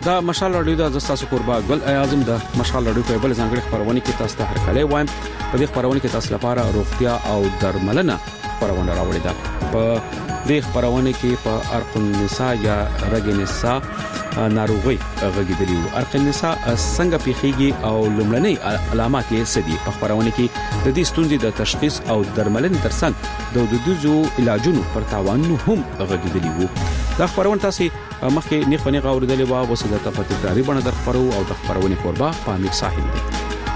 دا مشال رادیو د تاسو قربا ګل اعظم د مشال رادیو په بل ځانګړي خبرونه کې تاسو ته هرکلی وایم. په دې خبرونه کې تاسو لپاره روغتیا او درملنه خبرونه راوړي ده. په دې خبرونه کې په ارق النساء یا رګ النساء ناروغي غږیدلی وو. ارق النساء څنګه پیخیږي او لومړنۍ علامات یې څه دي؟ په خبرونه کې د دې ستونزې د تشخیص او درملنې ترڅنګ د دودیزو علاجونو پر تاوانونو هم غږیدلی وو. دا خبرونه تاسو مخکې نه غوړېدلې و او څه د تفاعلي بڼه در خبرو او د خبرونه قربا پامیر ساحل دی.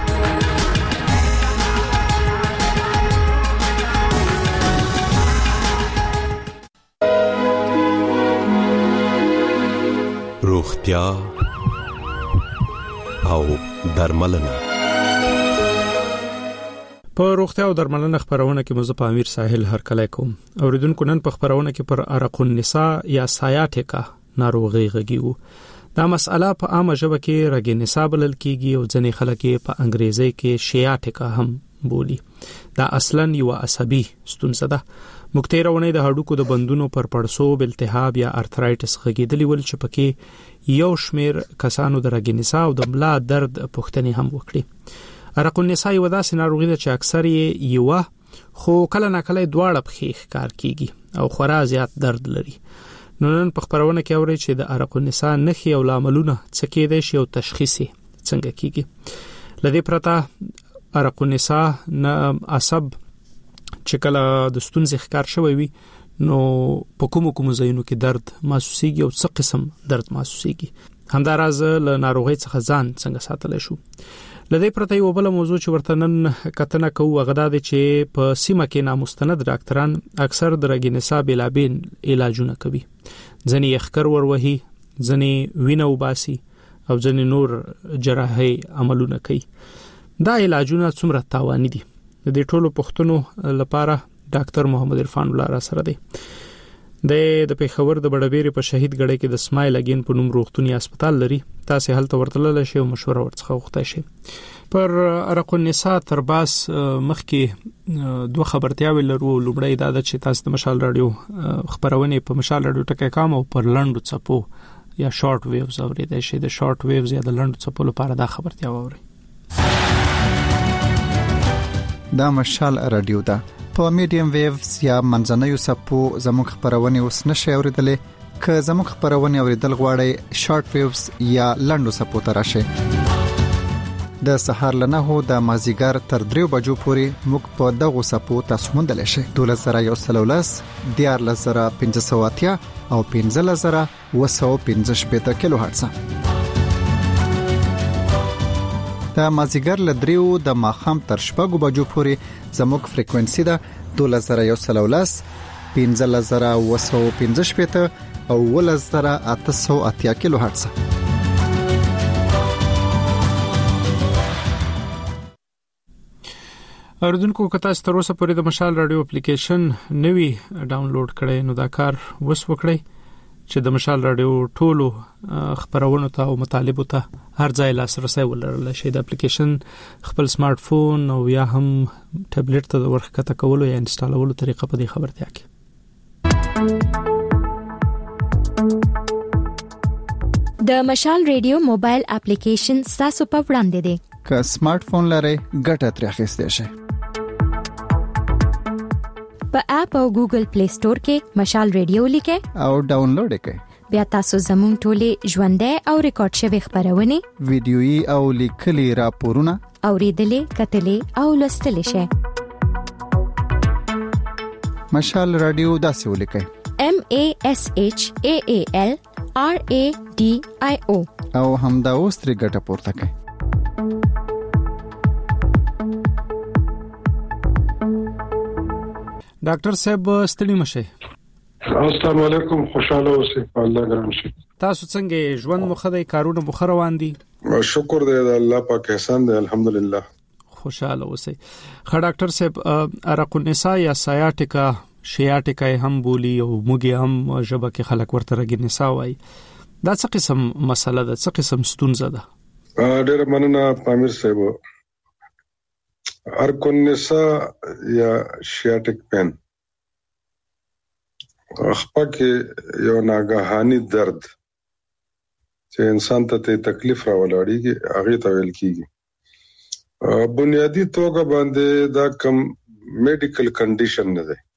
روغتیا او درملنه. په روغتیا او درملنه خبرونه کې مزه پامیر ساحل هرکلی کوم. اوریدونکو نن په خبرونه کې پر ارق النساء یا سایاټیکا ناروغي غږیو. دا مسأله په عامه ژبه کې رګ النساء بلل کیږي او ځینې خلک په انګریزي کې شیاټیکا هم بولی. دا اصلاً یو عصبي ستونزه ده. مکتیرونه د هډوکو د بندونو پر پړسوب، التهاب یا ارترایټس غږیدلی ول چې پکې یو شمیر کسانو د رګ النساء او د ملا درد پوښتنې هم وکړي. ارق النساء یو داسې ناروغي ده چې اکثر یې یو خو کله ناکله دواړه په ښکار کیږي او خورا زیات درد لري. نن په خبرونه کې اوري چې د ارق النساء نښې او عاملونه څه کېدای شي او تشخیص څنګه کیږي. لدې پرته ارق النساء نه عصب چې کله د ستونزې ښکار شوی وي نو په کومو ځایونو کې درد محسوسيږي او څه قسم درد محسوسيږي. همداراز له ناروغي څخه ځان څنګه ساتلی شو. لدې پرته یو بل موضوع چې ورته نن کتنه کوو هغه دا دی چې په سیمه کې نامستند ډاکټران اکثر د رګ النساء بلابین علاجونه کوي. ځنې یخکر وروهي، ځنې وینه وباسي او ځنې نور جراحي عملونه کوي. دا علاجونه څومره تاواني دي؟ د دې ټولو پوښتنو لپاره ډاکټر محمد عرفان الله را سره دی. د پیښور د بډبېری په شهید ګړی کې د سمایل اگین په نوم روغتونی هسپتال لري. تاسو هلته ورتلل شئ او مشوره ورڅخه وغوښتئ شئ. پر ارق النساء ترباس مخکې دوه خبرتیاوې لرو. لومړی دا ده چې تاسو د مشال رادیو خبرونه په مشال رادیو ټکی کام او پر لنډو څپو یا شارټ ویوز اوریدئ شئ. د شارټ ویوز یا د لنډو څپو لپاره دا خبرتیا وورئ. دا مشال رادیو ده. په میډیم ویوز یا منځنیو څپو زموږ خبرونه اوس نشئ اوریدلې. که زموږ خبرونه اوریدل غواړئ شارټ ویوز یا لنډو څپو ته راشئ. د سحر لنهو د مازیګر تر 3 بجو پورې موږ په دغه څپو تاسو موندل شئ. 12113 14580 او 15215 کیلو هرتز. د مازیګر ل 3 د ماخام تر 6 بجو پورې زموږ فریکوئنسي ده 12113 15215 او 11880 کیلو هرتز. اوریدونکو که تاسو تر اوسه پورې د مشال رادیو اپلیکیشن نوی ډاونلوډ کړئ نو دا کار وس وکړئ چې د مشال رادیو ټولو خبرونو ته او مطالبو ته هر ځای لاسرسي ولرل شي. د اپلیکیشن خپل سمارټ فون او یا هم ټابلیټ ته ورخکته کولو یا انسټالولو طریقه په دې خبرتیا کې. د مشال رادیو موبایل اپلیکیشن تاسو په وړاندې دی. که سمارټ فون لرئ ګټه ترې اخیستئ شئ. په اپ او ګوګل پلی سٹور کې مشال رادیو لیکئ او ډاونلوډ کړئ. بیا تاسو زموږ ټولې ژوندۍ او ریکارډ شوی خبرونه ویډیويي او لیکلي راپورونه اوریدلې کتلې او لوستلې شئ. مشال رادیو داسې ولیکئ MASHAALRADIO او همدا اوس ترې ګټه پورته کړئ. ډاکټر صاحب ستړي مشه. السلام علیکم، خوشاله اوسئ. الله ګران شي. تاسو څنګه ژوند مخدي کارونه مخ روان دي؟ شکر دی د الله پاک احسان دی، الحمدلله. خوشاله اوسئ. خا ډاکټر صاحب ارق النساء یا سایاټیکا شیاټیکا هم بولی او موږ هم ژبه کې خلک ورته رګ النساء وایي. دا څه قسم مسله ده، څه قسم ستونزه ده؟ ډېر مننه پامیر صاحب. ارق النساء یا شیاټیک پین خپل کې یو ناګهاني درد چې انسان ته تکلیف راولاړيږي هغه ته ویل کیږي. بنیادی توګه باندې دا کم میډیکل کنډیشن نه ده.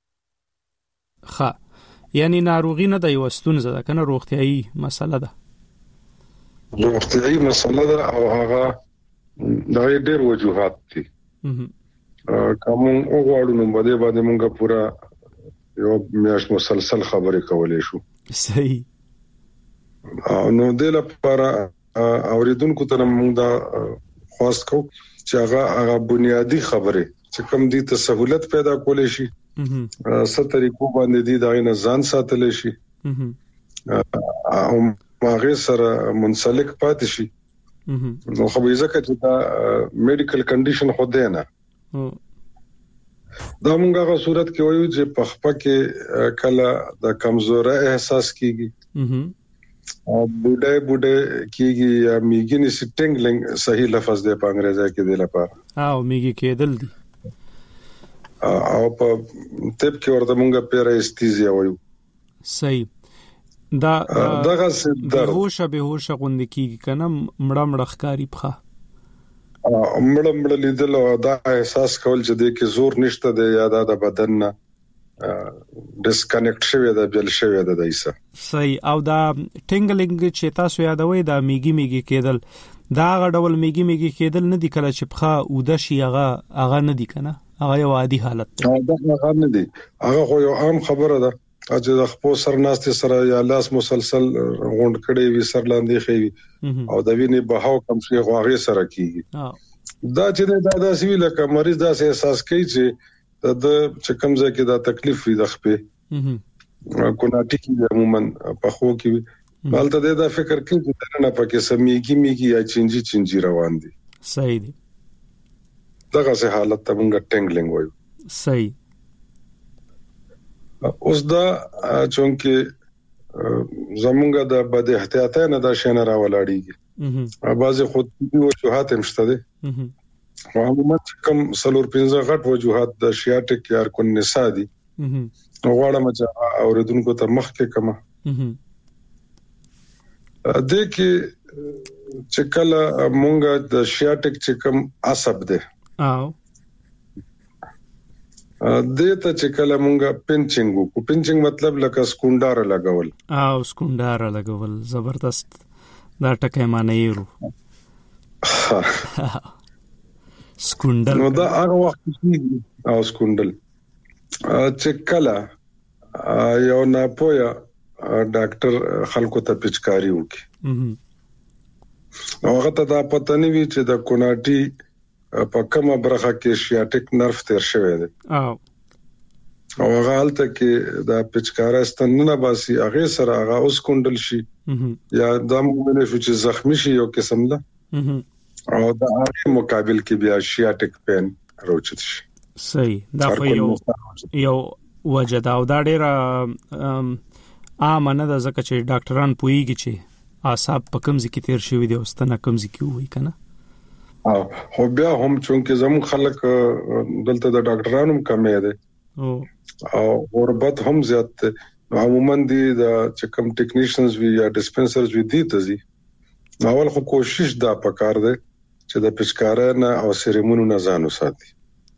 ها یعنی ناروغي نه د یوستون زده کنه روغتيایي مسله ده. روغتيایي مسله ده او هغه د ډېر وجوهات دي. کوم وګړو نو باندې مونږه پورا یو میاش مسلسل خبرې کولې شو. صحیح. نو د لپاره اوریدونکو ته موږ دا خواست کو چې هغه بنیادی خبره چې کوم دي ته سہولت پیدا کولې شي ست طریقو باندې دي دا نه ځان ساتل شي او هغه سره منسلک پاتې شي. نو خو به ځکه چې دا میډیکل کنډیشن خو ده نه دا موږ هغه صورت کې وایو چې په خپل کې کله د کمزوري احساس کیږي او بوډه کیږي یا میګینی سټینګلنګ صحیح لفظ دی په انګریزي کې دی لپاره او میګی کېدل دي او په طب کې ورته موږ پیرایستیزیا وایو. صحیح. دا دغه به هوش غوند کیږي کنه مړه ښکاری پخه مړه لیدل او دا احساس کول چې د کې زور نشته دی یا د بدن نه ډیسکنیکټ شوی دی بل شوی دی دایسه. صحیح. او دا ټینګلینګ چې تاسو یادوي دا میګي کېدل دا غډول میګي کېدل نه دی کله چې پخه او د شي هغه نه دی کنه هغه یو عادي حالت دی. دا هغه نه دی هغه خو یو عام خبره ده چې د خپل سرناستي سره یا لاس مسلسل غونډ کړي وي سر لاندې خوي او د وینې بهاو کم شي غواغي سره کیږي. دا چې دا داسې وی لکه مریض داسې احساس کوي چې د چکم ځای کې دا تکلیف وي د خپې کوناټي کې عموما په خو کې مالته دا فکر کوي چې نه پکې سميږي یا چنجي روان دي. صحیح دي. دغه سه حالت ته موږ ټینګلینګ وایو. صحیح. اوس دا چونکه زمونږه د بد احتیاطه نه دا شنه راولاړيږي بعضي خودي وجوهات هم شته دي عموما کوم سلور 15 غټ وجوهات د شیاټیک یا کون نساء دي غواړم چې اوریدونکو ته مخ کې کما د کې چې کله مونږه د شیاټیک چې کوم عصب ده دته چې کله مونږه پینچینګ مطلب لکه سکونډار لګول زبردست دا ټکه معنی یو سکونډل نو دا هغه وخت کې او سکونډل چې کله یو نه پویا ډاکټر خلکو ته پچکاری وکي هغه ته دا پته نه وی چې د کوناټي په کومه برخه کې شیاټیک نرف تیر شوی دی او هغه حالت کې دا پچکارا ستنه باسي هغه سره هغه اوس کونډل شي یا د موږ نه چې زخمی شي یو قسم ده او دا هغه مقابل کې بیا شیاټیک پین راوچت شي. صحیح. دا یو وجه دا او دا ډیره عام نه ده ځکه چې ډاکټران پوهیږي چې اعصاب په کوم ځای کې تیر شوی دي او ستنه کوم ځای کې وای کنه خو بیا هم چونکه زموږ خلک دلته د ډاکټرانو کمې ده او غربت هم زیات ده عموما دي د چکم ټیکنیشنز وی یا ډسپنسرز وی دي تزي اول خو کوشش دا پکار ده چې د پچکارا نه او سریمونو نه ځانو ساتي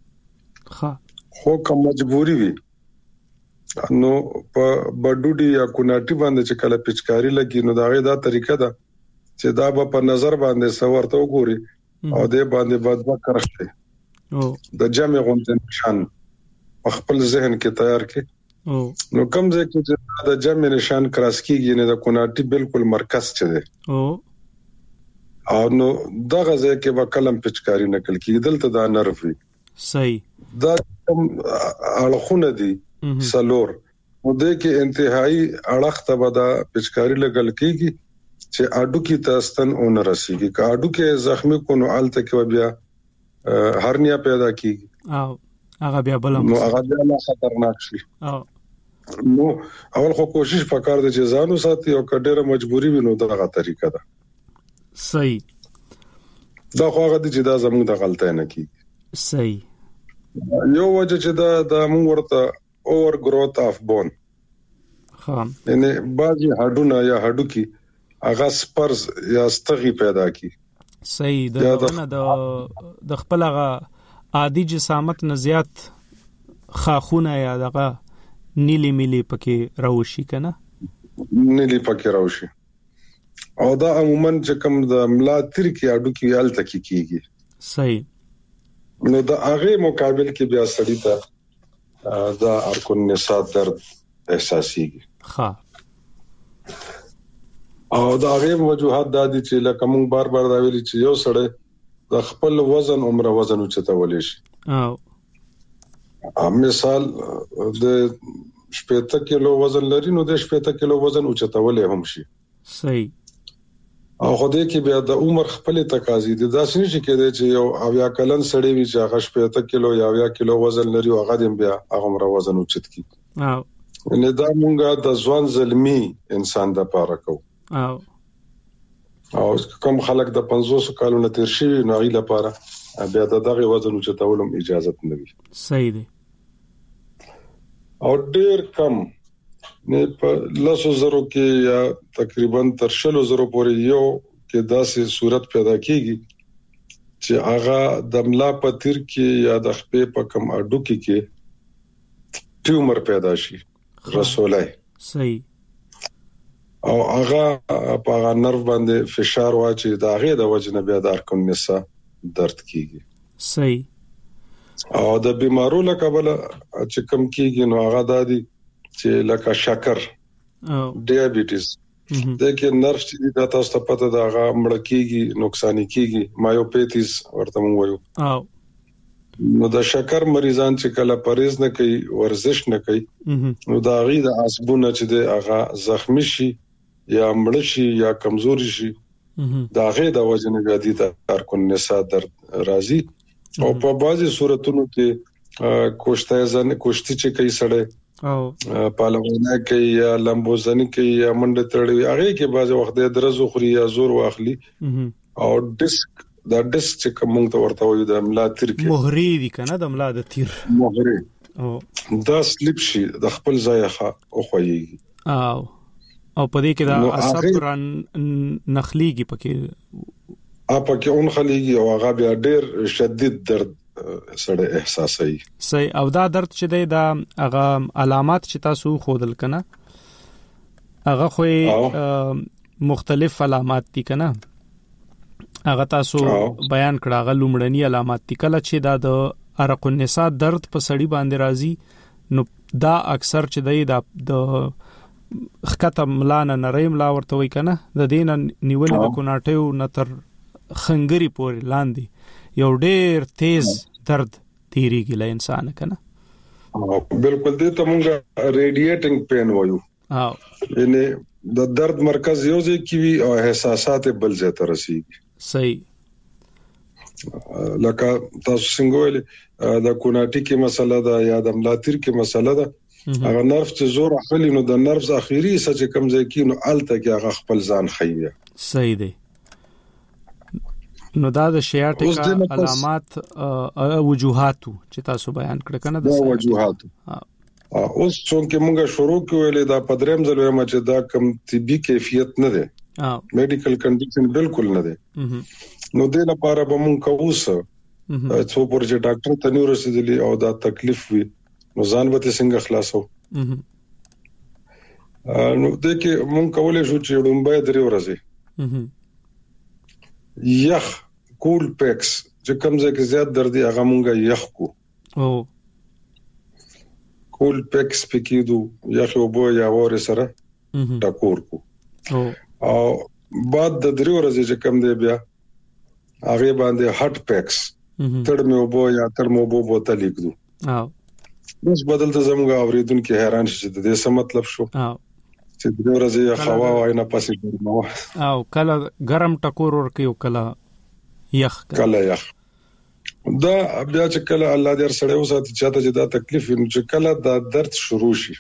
خو کوم مجبوری وي نو په بډوډي یا کوناټي باندې چې کله پچکاری لګي نو دا غي دا طریقه ده چې دا په نظر باندې سورته وګوري او دې باندې بعد وکړشته د جمع غونډه نشان خپل ذهن کې تیار کړي نو کوم ځای کې د جمع نشان کراس کیږي نه د کوناټي بالکل مرکز چي دي او نو دغه ځای کې به کلم پچکاری نکل کیدل ته دا نرف وي. صحیح. دا اړخونه دي سلور نو د کې انتهایی اړخ ته به دا پچکاری لګل کیږي چې اډو کې تاستن اون رسیږي کا اډو کې زخمی کو نو الته کې بیا هرنیا پیدا کیږي او هغه بیا بل نو هغه بیا خطرناک شي نو اول خو کوشش وکړ د ځانو ساتي او کډېره مجبوری وینو دغه طریقه ده. صحیح. دا خو هغه دي چې دا زموږ د غلطۍ نه کیږي. صحیح. یو وجه چې دا موږ ورته اوور گروث اف بون یعنی بعضی هډونه یا هډو کې هغه سپرز یا ستغي پیدا کی. صحیح د خپل هغه عادي جسامت نه زیات خاخونه یا دغه نیلی ملي پکې راوشي کنه، نیلی پکې راوشي. او دا عموما چې کوم د ملا تیر کې اډو کې ال تکي کیږي. صحیح. نو د هغه مقابل کې بیا سړی ته دا ارکن نساء درد احساسيږي. ها. او دا هغه وجوهات د دې چې لکه موږ بار دا ویلي چې یو سړی د خپل وزن عمره وزن اوچتول شي. مثال د 70 کیلو وزن لري نو د 70 کیلو وزن اوچتول هم شي. صحیح. او خو دې کې بیا د عمر خپل تقاضي دي. دا څنګه چې کېدای چې یو اویا کلن سړی وي چې هغه 70 کیلو یا 80 کیلو وزن لري او هغه دې بیا هغه عمر وزن اوچت کی. نه دا مونږه د ځوان زلمی انسان د پاره کو. او کوم خلک د 500 کالو نه تیر شي نو غي لپاره بیا دغه وزن اوچتولم اجازه نه وي. صحیح دی. او ډیر کم نه په 100,000 کې یا تقریبا تر 100,000 پورې یو کې داسې صورت پیدا کیږي چې هغه د ملا پتیر کې یا د خپې په کم اډو کې ټیومر پیدا شي رسولای. صحیح. او هغه په نرو باندې فشار واچي دا هغه د وجنه بیا د ارکن نساء درد کیږي. صحیح. او د بیمارو لکبله چې کم کیږي نو هغه دادي چې لکه شکر ډیابټیز دغه نرف چې د تاسو ته پته دا هغه مړ کیږي نقصان کیږي مایوپیتیز ورته مونږ وایو. نو د شکر مریضان چې کله پرهیز نه کوي ورزش نه کوي نو دا غي د عصبونه چې د هغه زخمی شي یا مړ شي یا کمزوري شي دا غي د وجنه غادي د ارکن نساء درد راځي. او په بعضي صورتونو کې کوشتي چې کوي سړی او پهلوانه کوي یا لمبوزنی کوي یا منډه تړي هغه کې بعضي وخت د درزو خوري یا زور واخلي او ډیسک چې کوم ته ورته وي د ملا تیر کې مهري دي کنه د ملا د تیر مهري دا سلیپ شي د خپل ځای ښه او خوېږي او په دې کې دا عصب نخليږي پکې اون خليږي او هغه بیا ډېر شدید درد سره احساسي. صحیح. او دا درد چې دی دا هغه علامات چې تاسو خودل کنه هغه خو مختلف علامات دي کنه هغه تاسو بیان کړه. هغه لومړني علامات دي کله چې دا د ارق النساء درد په سړی باندې راځي نو دا اکثر چې دی د خکته ملانه نریم لا ورته وای کنه د دین نیولې د کوناټیو نتر خنګری پورې لاندې یو ډېر تیز درد تیریږي له انسان کنه. بالکل دې ته مونږه ریډیټینګ پین وایو. یعنی د درد مرکز یو ځای کې وي او احساسات بل ځای ته رسیږي. صحیح. لکه تاسو څنګه ویل د کوناټي کې مسله ده یا د ملاتیر کې مسله ده هغه نرف چې زور اخلي نو د نرف اخیری څه چې کم ځای کې نو الته کې هغه خپل ځان خیوي. صحیح دی. نو دا د شیاټیکا علامات وجوهات چې تاسو بیان کړل کنه د وجوهات اوس څنګه موږ شروع کولې دا پدریم ځلوي چې دا کم طبي کیفیت نه ده میډیکل کنډیشن بالکل نه ده نو د لپاره به موږ کووسه څو پرځه ډاکټر ته نیو رسیدلی او دا تکلیف وي نو ځان به څنګه خلاصو نو دغه موږ کولې شو چې ډومبه درې ورځې یخ کول پیکس چې کوم ځای کې زیات درد دی هغه مونږه یخ کو کول پیکس پکېدو یخ وبو یا ور سره ټکور کو او بعد د درې ورځې چې کوم دی بیا هغه باندې هټ پیکس تړمه وبو یا ترمو وبو بوتل لیکدو اوس بدلته زموږه اوریدونکو حیران شي د دې څه مطلب شو چې د ورځې هوا وای نه پاسې ګرمو او کله ګرم ټکور ورکی او کله یخ دا بیا چې کله الله دې سره وساتي چې دا تکلیف چې کله دا درد شروع شي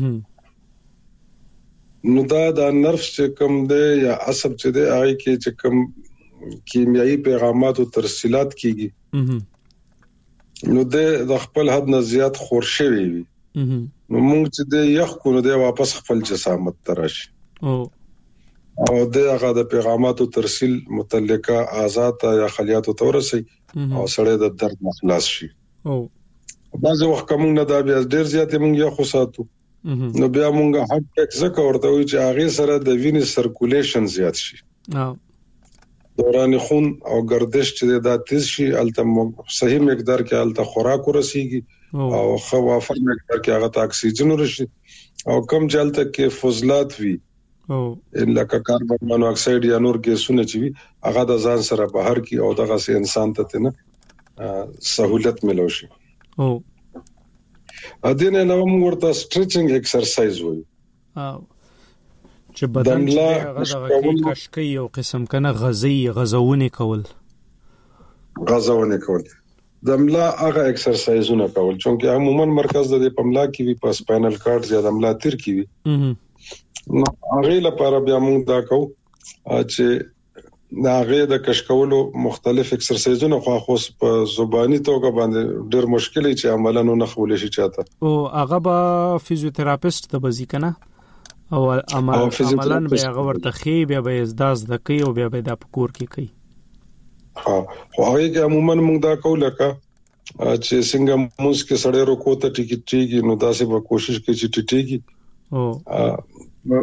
نو دا د نرف چې کم دی یا عصب چې دی هغه کې چې کم کیمیاوي پیغامات او ترسیلات کیږي نو د خپل حد نه زیات خورشوي وي نو موږ چې د یخ کو نو د واپس خپل جسامت تراشي او دغه د پیغاماتو ترسیل متعلقه آزاد یا خلیاتو تورسي او سړی د درد مخلاص شي. او بعض وخت کوم نه دا بیا ډیر زیات مونږ یو خو ساتو نو بیا مونږه هارت اٹیک زکه ورته وي چې هغه سره د وینې سرکولیشن زیات شي، دوران خون او گردش چې دا تیز شي، الته صحیح مقدار کې الته خوراک ورسیږي او خوافر مقدار کې هغه ته اکسیجن ورشي، او کم جلته کې فضلات وي او لکه کاربن مونو اکساید یا نور ګیسونه چې وي هغه د ځان سره بهر کی او دغه سه انسان ته نه سہولت ملو شي. او اذن نو موږ ورته سټریچنګ ایکسرسایز وایو چې بدن چې هغه د کشکی یو قسم کنه غزونه کول د ملا هغه ایکسرسایزونه کول، چې عموما مرکز د پملا کې وي په سپاینل کارډ زیاده ملا تیر کې وي، نو هغه لپاره بیا موږ دا کوو چې دا هغه د کشکولو مختلف ایکسرسایزونه خو په زبانی توګه باندې ډېر مشکل چې عملاً نه خولې شي چاته، او هغه به فزیوتراپیست ته بزی کنه او عملاً به هغه ورته خي بیا به ازداز د کوي او بیا به د پکور کې کوي. خو هغه کې عموما موږ دا کوو لکه چې څنګه موږ کې سړی رکو ته ټیکي نو داسې به کوشش کوي چې ټیټيږي او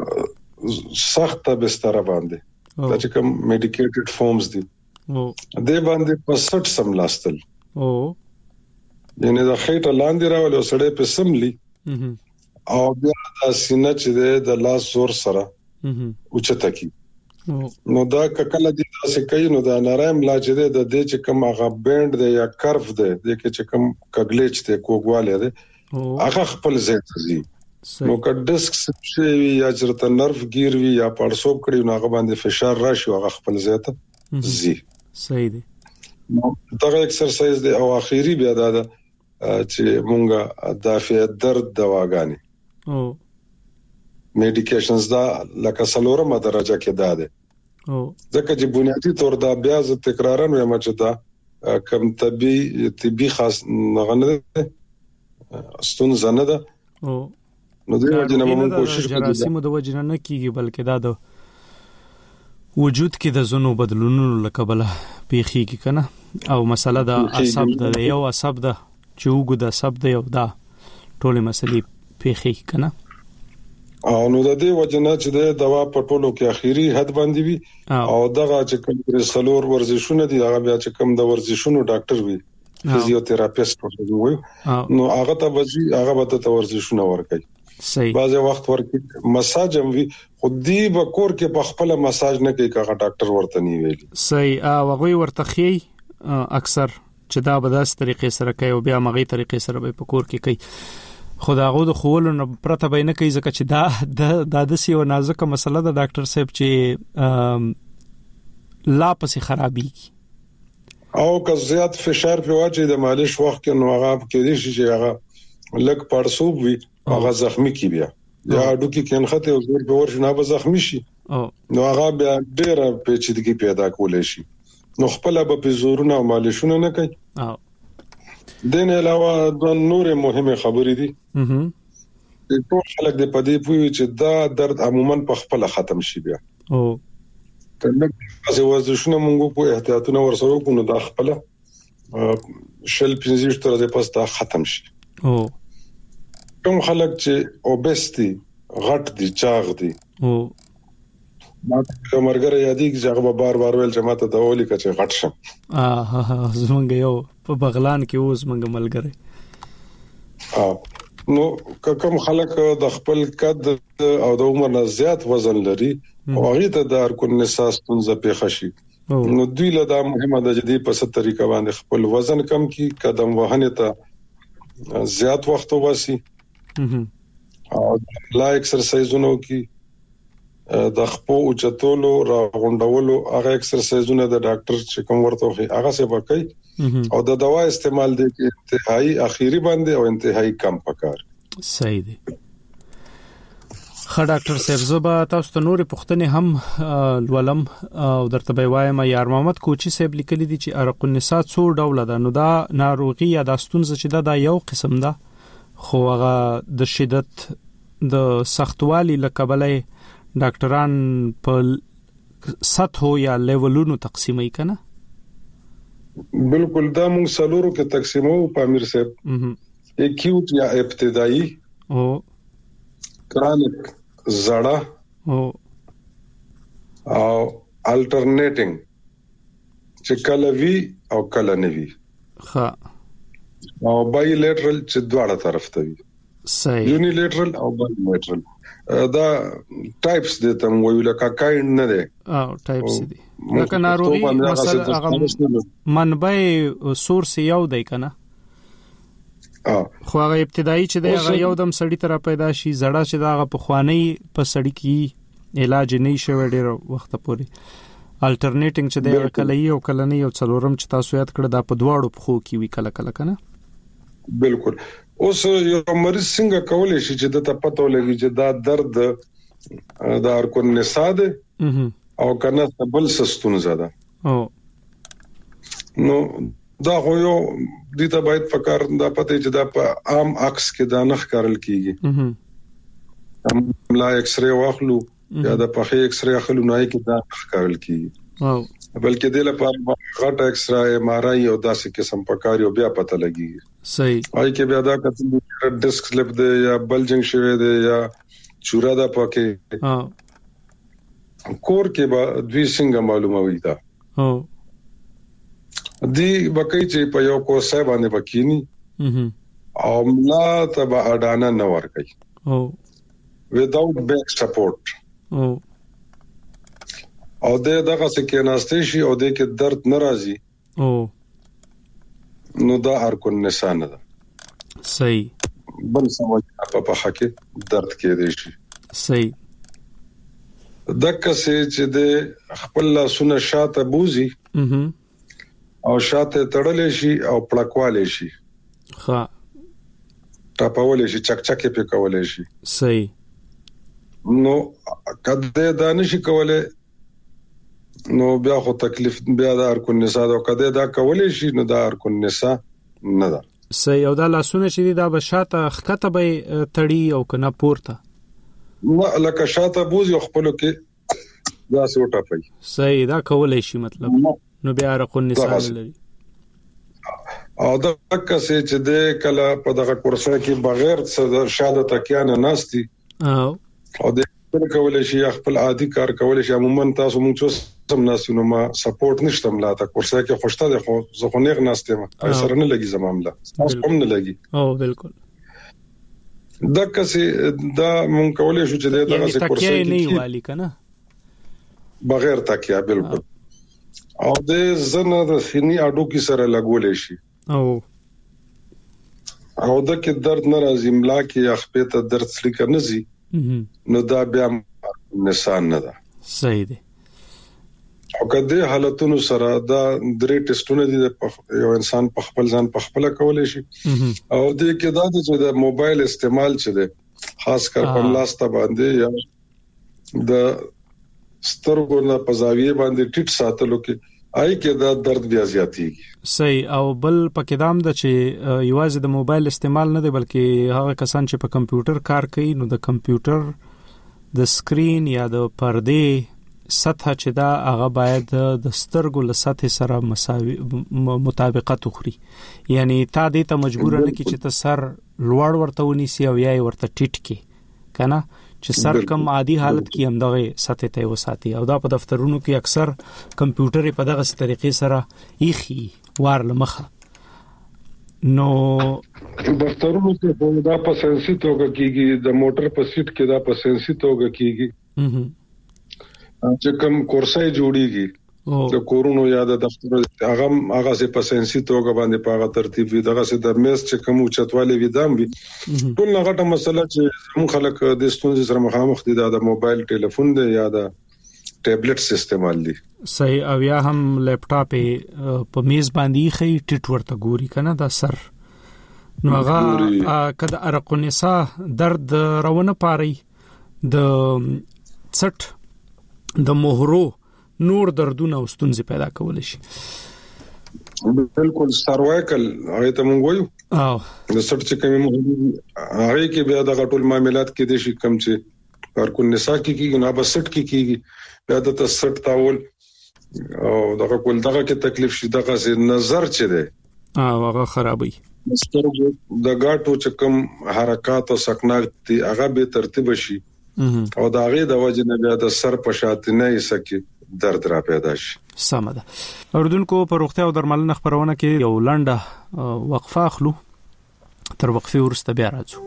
سخت بستر باندې دا چې کوم میډیکیټډ فارمز دي د باندې په 60 سملاستل او یعنی دا خېټه لاندې راول او سړی په سملی او بیا د سینې چې د لاس زور سره اوچته کی نو دا کله دې تاسو کوي نو دا نرایم لا چې د دې چې کوم هغه بند دی یا کرف دی د کې چې کوم کګلیچ ته کوګواله دی هغه خپل ځای ته ځي، نو که ډیسک شي یا چرته نرف گیر وي یا پړسوب کړي نو هغه باندې فشار راشي هغه خپل ځای ته ځي. صحیح دی. نو دا ایکسرسایز دی او اخیری بیا دا چې مونږه دافع درد دواګانی او میډیکیشنز دا لکه سلورمه درجه کې دا ده، او ځکه چې بنیادی تور دا بیا ز تکرارن وایم چې دا کم طبي خاص نه غنده استون زنه ده، او نو د وجنه موږ کوشش کوو جراثیم د وجنه نه کیږي بلکې دا د وجود کې د زونو بدلونونو لکبله پیخیږي کنه، او مسله د عصب د یو عصب د چوغ د عصب د یو دا ټول مسلې پیخیږي کنه، او نو د دې وجنه چې د دوا په ټولو کې اخیری حد باندې وي او دغه چې کوم سلور ورزشونه دي هغه بیا چې کوم د ورزشونو ډاکټر وي فزیوتراپیست وي نو هغه ته وځي هغه به ته ورزشونه ورکړي. صحیح. بعض وخت ورکی مساج هم وی خودی به کور کې په خپل مساج نه کوي کاغه ډاکټر ورته نی ویل. صحیح. هغه ورته خي اکثر چې دا به داس طریقې سره کوي او بیا مغي طریقې سره به په کور کې کوي، خداغو د خولو نه پرته به نه کوي ځکه چې دا د سی او نازکه مسله د ډاکټر صاحب چې لا پسې خرابي او که زیات فشار په واچي د مالش وخت کې نو هغه کې دي چې هغه لک پړسوب وي هغه زخمی کی بیا یا ډوکی کې انخته او زور به ورشنه به زخمی شي نو هغه بیا ډیره پیچیدګي پیدا کولای شي، نو خپل به زورونه او مالشونه نه کوي. دین علاوه د نور مهمه خبرې دي ټول خلک د پدې پوي چې دا درد عموما په خپل ختم شي بیا، او کله چې ورزشونه موږ په احتیاطونه ورسره کوو دا خپل شل پنځه تر دې پسته ختم شي. او کوم خلک چې اوبستي غټ دي چاغ دي او ما ته مرګره یادي چې هغه بار ویل چې ماته د اولي کچه غټ شم زمونږ یو په بغلان کې اوس منګ ملګری نو کوم خلک د خپل قد او د عمر نه زیات وزن لري او هغه ته د ارکن نساس تنځ په خشي نو دوی له دا مهمه د جدي په ست طریقه باندې خپل وزن کم کی قدم وهنه ته زیات وخت وباسي او لا ایکسرسایزونو کی د خپو او چتولو را غونډولو هغه ایکسرسایزونه د ډاکټر چې کوم ورته هغه څه وکړي او د دوا استعمال د انتهایی اخیری باندې او انتهایی کم پکار. صحیح دی. خا ډاکټر صاحب زبا تاسو ته نور پوښتنه هم ولم او درته به وایم یار محمد کوچی صاحب لیکلی دي چې ارق النساء څو ډول ده، نو دا ناروغي یا د ستونزه چې دا یو قسم ده خو هغه د شدت د سختوالي لکبلې ډاکټران په سطحو یا لیولونو تقسیمي کنه؟ بالکل دا موږ سلورو کې تقسیمو په امیر صاحب اکیوټ یا ابتدایي او کرونیک زړه او الټرنیټینګ چې کله وی او کله نه وی ها او بایلیټرل چې دواړه طرف ته وي صحیح یونیلیټرل او بایلیټرل دا ټایپس دي ته ویل لکه کایند نه دي او ټایپس دي لکه ناروغي مثلا هغه منبع سورس یو دی کنه خو هغه ابتدایي چې دی هغه یو دم سړی تر پیدا شي زړه چې دا هغه په خوانی په سړی کې علاج نه شي ډیر وخت پورې الټرنیټینګ چې دی کله یو کله نه یو څلورم چې تاسو یاد کړه دا په دواړو په خو کې وی کله کله کنه بالکل اوس یو مریض څنګه کولای شي چې د پته ولګي چې دا درد د ارکون نساء ده او کنه بل سستون زده او نو دا خو یو د ته باید فکر دا پته چې دا په عام عکس کې دا نخ کارل کیږي لا ایکس ری واخلو یا د پخې ایکس ری اخلو نه کې دا نخ کارل کیږي او بلکې د لپاره غټ ایکس ری ایم ار آی او داسې قسم پکاري او بیا پته لګي صحیح آی کې بیا دا کتل ډیسک سلپ دی یا بلجنګ شوی دی یا چورا دا پکې کور کې به دوی څنګه معلومه وي دا او دی بکای چې په یو کوسه باندې بکینی او ملا تبع اډانا نه ور کوي او without back support او دغه څه کې ناشته شي او د کې درد ناراضي نو دا ارکون نساء نه ده صحیح بل سمجھ په حق درد کې دی شي صحیح دغه څه چې د خپل لاسونه شاته بوزي او شاته تړلې شي او پړکوالې شي ها ټاپولې شي چک چکې په کولې شي صحیح نو کده دانش کوله نو بیا خو تکلیف بیا د ارکون نساء دا کده دا کولې شي نو دا ارکون نساء نه ده صحیح او دا لاسونه چې دا بشاته خطه به تړي او کنه پورته نو لکه شاته بوزي خپل کې دا سوټه پي صحیح دا کولې شي مطلب نو بیا ارکون نساء لري او دا کسه چې د کله په دغه کورسه کې بغیر څه شاده تکیا نه ناشتي او د کولای شي خپل عادي کار کولای شي عموما تاسو موږ سم ناسینو ما سپورټ نشته ملا تا کورسه کې خوشته ده خو زه خو نه ناستم ای سره نه لګي زمامله تاسو هم نه لګي او بالکل دا کسه دا مونږ کولای شو چې دغه څه کورسه کې نه والی کنه بغیر تکیا بالکل او د زنه د خنی اډو کې سره لګولې شي او د کې درد ناراضي ملا کې خپې ته درد سلیک نه زی نو دا بیا نسان نه ده صحیح دی او کله حالتونو سره دا درې ټیسټونه دي یو انسان په خپل ځان په خپل کولای شي او د کې دا چې د موبایل استعمال چي دي خاص کر په لاسته باندې یا د سترګو نه پزاویه باندې ټیټ ساتلو کې آی کې دا درد بیا زیاتیږي صحیح او بل پکې دام د چې یوازې د موبایل استعمال نه دی بلکې هغه کسان چې په کمپیوټر کار کوي نو د کمپیوټر د سکرین یا د پردې سطح چې دا هغه باید د سترګو له سطح سره مساوي مطابقت وخوري یعنی تا دې ته مجبور نه کی چې ته سر لوړ ورته ونیسي او یا ورته ټیټ کی کنه چې سر کم عادي حالت کې هم دغه سطح ته وساتي او دا په دفترونو کې اکثر کمپیوټر په دغه طریقې سره ایخي وار لمخه نو دفترونو کې دا په سنسي توګه کیږي د موټر په سیټ کې دا په سنسي توګه کیږي چې کوم کورسای جوړیږي د کورونو یا د دفتر هغه سه په سنسي توګه باندې په هغه ترتیب وي دغه سه د میس چې کوم چتواله وي دام وي ټول نه غټه مسله چې موږ خلک د ستونزې سره مخامخ دي د موبایل ټلیفون دی یا د ټابلیټ استعمال دي صحیح او یا هم لپټاپ په میز باندې خي ټیټ ورته ګوري کنه دا سر نو هغه کله ارقنسا درد روانه پاري د څټ د مهرو نور دردونه او ستونزې پیدا کول شي بالکل سروایکل هغه ته مونږ وایو د سټ چې کومه هغه کې بیا د غټول معاملات کې د شي کم چې کارکون نساء کې کیږي نه بسټ کې کیږي بیا د تسټ تاول او دغه کول دغه کې تکلیف شي دغه سي نظر چي دي هغه خرابي سترګو د غاټو چکم حرکات او سکنات دي هغه به ترتیب شي او دا غي د وجه نه بیا د سر په شاتنه یې سکی درد را پیدا شي. سمده. اوردونکو په روغتیا او درملنه خبرونه کې یو لنډه وقفه اخلو، تر وقفې وروسته بیا راځو.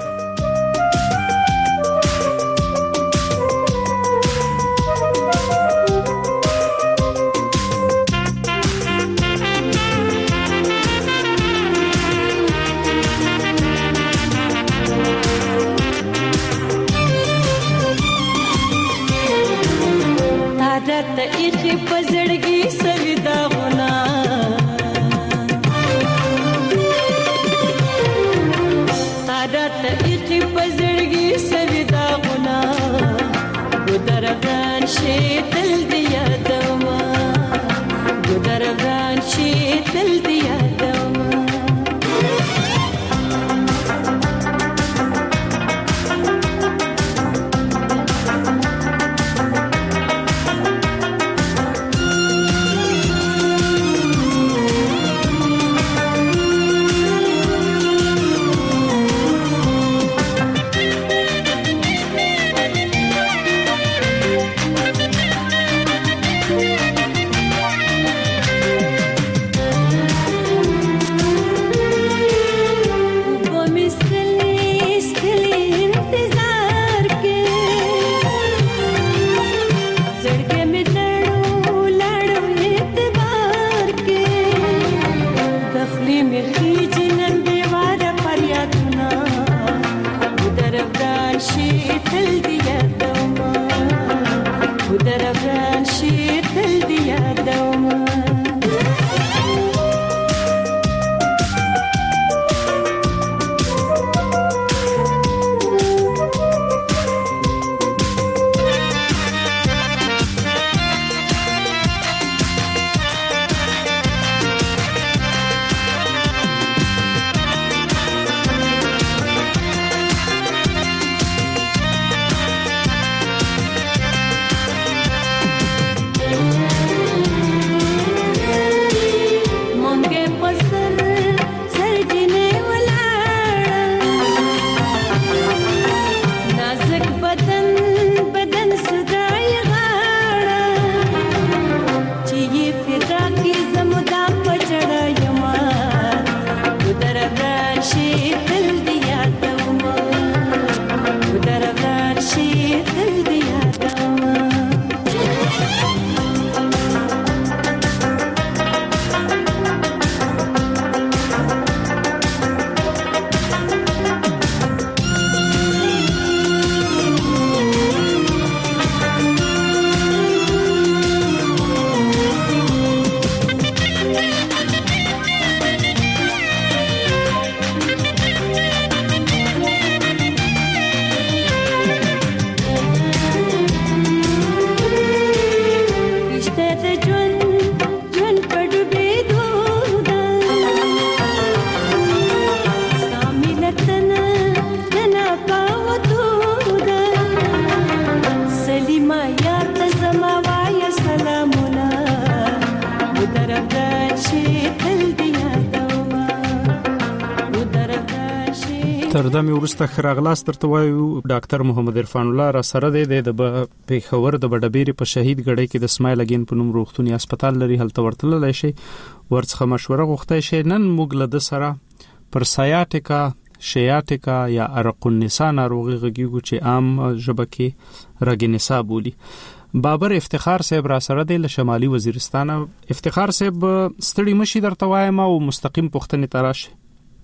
تر دمه ورسته خراغلاس ترته وایو ډاکټر محمد عرفان الله را سره دی د پیښور د بډبېری په شهید غړې کې د اسماعیل اگین په نوم روغتونی هسپتال لري، هلته ورتللی شي ورڅخه مشوره غوښتای شي. نن موږ له د سره پر سایاټیکا، شیاټیکا یا عرق النساء ناروغي غږیږو چې عام ژبه کې رګ نساء بولی. بابر افتخار صاحب را سره دی له شمالي وزیرستان. افتخار صاحب ستړي مشي درته وایم او مستقیم پوښتنې تراشه.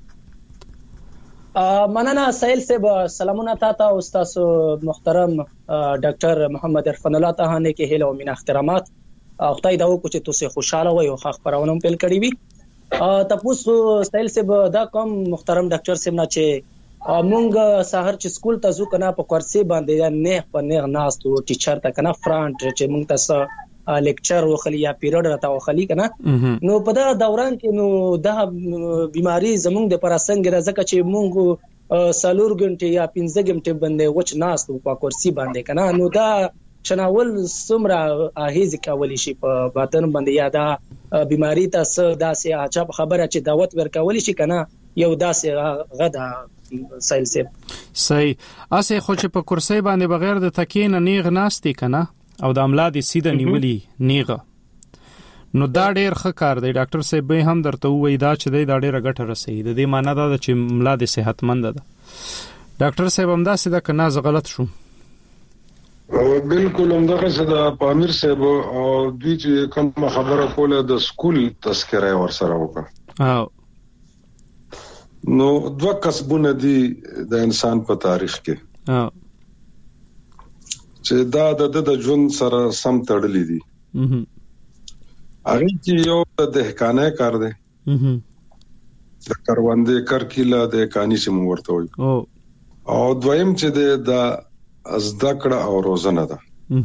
مننه سهیل صاحب، سلامونه تاسو او تاسو محترم ډاکټر محمد عرفان الله ته کې هیله او مینا احترامات. خدای دا وکړي چې تاسو خوشاله وئ او خبرونه پیل کړی وي. تاسو سهیل صاحب دا کوم محترم ډاکټر صاحب نه چې مونږ سحر چې سکول ته ځو کنه په کورسي باندې نه په نه ناستو ټیچر ته کنه فرانت چې مونږ تاسو لیکچر وخلی یا پیریډ راته وخلی کنه نو په دا دوران کې نو دا بیماری زمونږ د پراسنګ راځه چې مونږ سالور غنټه یا 15 غنټه باندې وچ ناس په کرسي باندې کنه نو دا شناول سمرا هیڅ کولی شي په باطن باندې یا دا بیماری تاسو داسې اچا خبره چې دعوت ورکولی شي کنه یو داسې غدا سایل سیب صحیح اسه خو چې په کرسي باندې بغیر د تکین نیغ ناشتي کنه او د عمله دي سیده نیولي نیغه نو دا ډېر ښه کار دی ډاکټر صاحب به هم درته وایي دا چې دا ډېر غټه رسېږي د دې معنی دا چې ملا د صحتمند ده ډاکټر صاحب هم دا سیده کنه ز غلط شو بالکل همدغه څه د پامیر صاحب او دوی چې کوم خبره کوله د سکول تذکره ورسره وکړه نو دوه کسبونه دي د انسان په تاریخ کې چې دا د ژوند سره سم تړلې دي هغه چې یو د دهقانه کار دی د کروندې کرکیلا د کانی چې مو ورته وي او دویم چې د ازدکړه او روزنه ده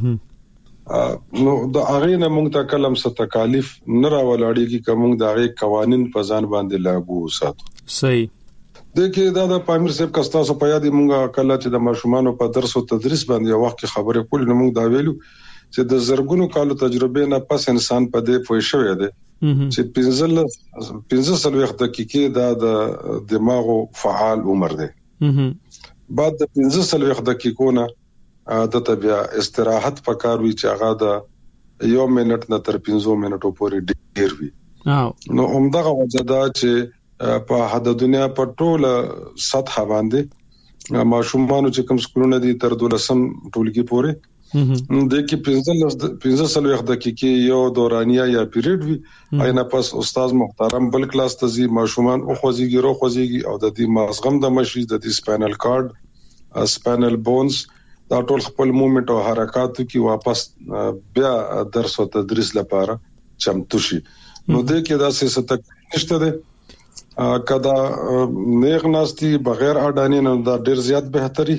نو د هغه نه موږ ته کلم څه تکالیف نه راولاړيږي کوم د هغه قوانين په ځان باندې لاګو وساتو صحیح دغه دا پامیر صاحب کستا سو په یاد موږ کله چې د ماشومان په درس او تدریس باندې وخت کې خبرې کول نو موږ دا ویلو چې د زرګونو کالو تجربه نه پس انسان په دې پوه شوی دی چې 15 دقیقې دا د دماغ فعال عمر دی بعد د 15 دقیقو نه د طبيعه استراحت پکار وی چې هغه د 1 منټ نه تر 15 منټو پورې ډیر وي نو همدغه وجه دا چې په حد دنیا په ټوله سطح باندې ماشومان چې کوم سکولونه دي تر 12 ټولګي پورې د کې 15 دقیقې یو دورانیه یا پیریډ وی اينه پس استاد محترم بل کلاس ته زی ماشومان او خوځيږي رو خوځيږي او د دې مازغم د مشي د دې سپاینل کارډ سپاینل بونز دا ټول خپل موومېنټ او حرکاتو کې واپس بیا درس او تدریس لپاره چمتو شي نو د کې دا څه تک نشته ده کدا نیغ ناستی بغیر اډانی نه دا ډیر زیات بهتري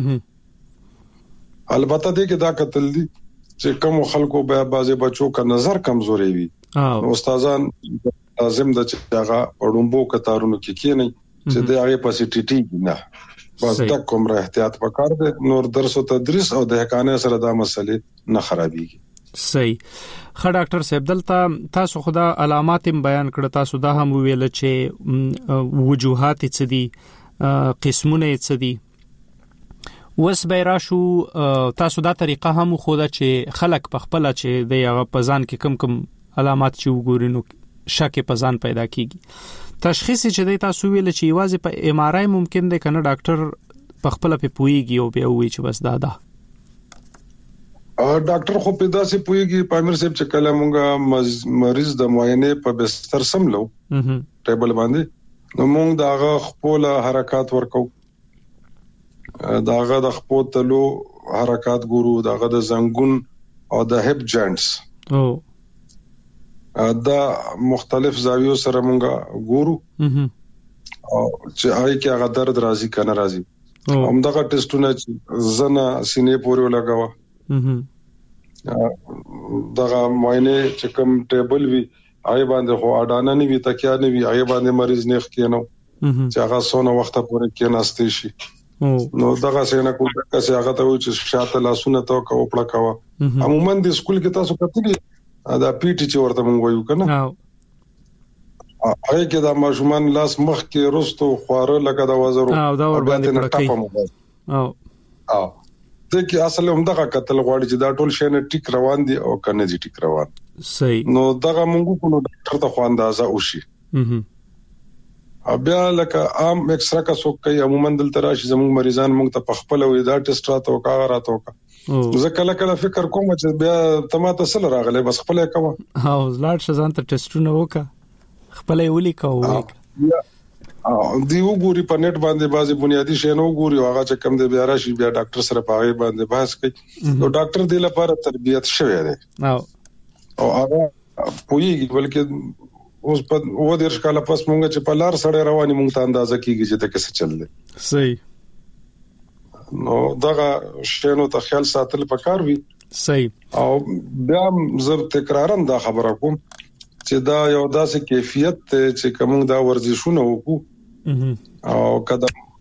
البته دې کې دا قتل دي چې کوم خلکو به بازي بچو کا نظر کمزوري وي استادان لازم د چاغه پړومبو کتارونو کې نه چې د هغه پاسټیټي نه بس تک کوم احتیاط وکړ د نور درس او تدریس او د حقانه سره دا مسلې نه خرابيږي صحیح خا ډاکټر صاحب دلته تاسو خدا علامات بیان کړ تاسو دا هم ویل چې وجوهات څه دي قسمونه څه دي وس بیراشو تاسو دا طریقه هم خو دا چې خلک په خپل چې د هغه پزان کې کم علامات چې وګورینو شک پزان پیدا کیږي تشخیص چې د تاسو ویل چې یوازې په ام ار آی ممکن دی کنه ډاکټر په خپل په پويږي او بیا وی چې بس دا ډاکټر خو په داسې پويږي پامیر صاحب چې کله مونږه مریض د معاینه په بستر سملو ټیبل باندې نو مونږ داغه خپل حرکت ورکو داغه د خپل تلو حرکت ګورو داغه د زنګون او د هپ جوینټس دا مختلف زاویو سره مونږه ګورو او چې آی کې هغه درد راځي کنه راځي همدغه ټیسټونه زنه سینې پورې لګاوه دغه معاینه چې کوم ټیبل وی آی باندې هو اډانه نه وی تکیا نه وی آی باندې مریض نه کېنو چې هغه سونه وخت پورې کېناستې شي نو دغه څنګه کوم څه هغه ته و چې شاته لاسونه تو کو پړه کاوه عموما د سکول کې تاسو کتلی دا پی ټی چې ورته مونږ وایو کنه هغه کې دا ماشومان لاس مخ کې رستو خواره لکه دا وزرو دا ور باندې پړکې او د کې اصل هم دغه قتل غواړي چې دا ټول شینه ټیک روان دي او کنه دي ټیک روان صحیح نو دغه مونږ کو ډاکټر ته خو اندازه وشي بیا لکه عام ایکسرا کا څوک کوي عموما دلته راشي زموږ مریضان مونږ ته په خپل وې دا ټیسټ راته او کاغه راته وکړه زه کله فکر کوم چې بیا تماته سره راغله بس خپل کوم او زلاړ شزان ته ټیسټونه وکړه خپل ویلي کوو دی وګوري په نت باندې بازي بنیادی شی نو وګوري هغه چې کم دی بیا راشي بیا ډاکټر سره پاغي باندې بحث کوي نو ډاکټر دی لپاره تربيت شوی دی او هغه پوېږي بلکې اوس په و دې ښکاله پس مونږ چې په لار سره رواني مونږ ته اندازه کیږي چې ته څه چل دی صحیح نو دغه شینو ته خیال ساتل پکار وي صحیح او بیا زه تکرارم دا خبره کوم چې دا یو داسې کیفیت ته چې کوم دا ورزشونه وکړو او کله